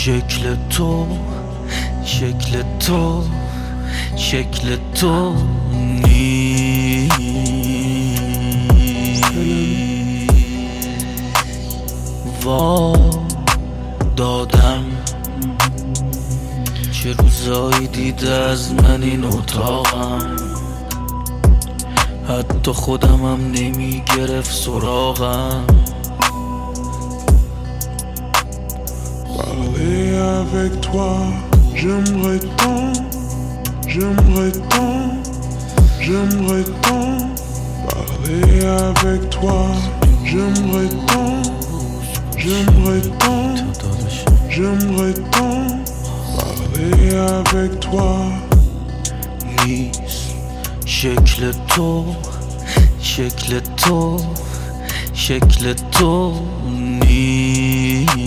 شکل تو شکل تو شکل تو نیست. وا دادم چه روزایی دیده از من این اتاقم، حتی خودمم نمی گرفت سراغم. Parler avec toi, j'aimerais tant, j'aimerais tant, j'aimerais tant. Parler avec toi, j'aimerais tant, j'aimerais tant, j'aimerais tant. Parler avec toi. نیست شکل تو شکل تو شکل تو نیست.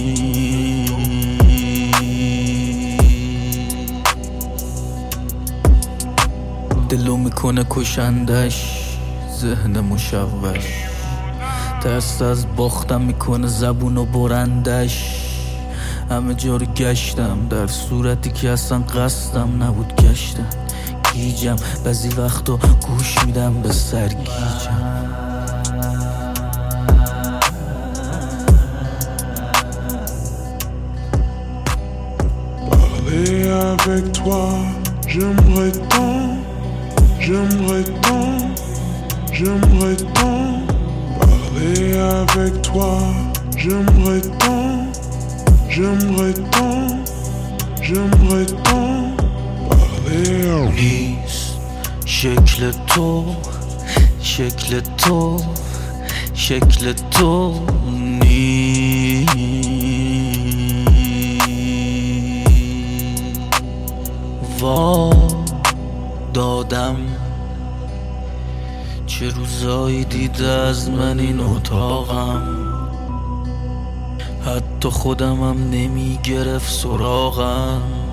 دلو میکنه کشندش ذهن مشوش، ترس از باختم میکنه زبونو برندش. همه جا رو گشتم در صورتی که اصلا قصدم نبود گشتم. گیجم بعضی وقتا گوش میدم به سرگیجم. Parler avec toi, j'aimerais tant, j'aimerais tant, j'aimerais tant. Parler avec toi, j'aimerais tant, j'aimerais tant, j'aimerais tant. Parler. نیست شکل تو شکل تو شکل تو نیست. وا دادم چه روزایی دیده از من این اتاقم، حتی خودمم نمی گرفت سراغم.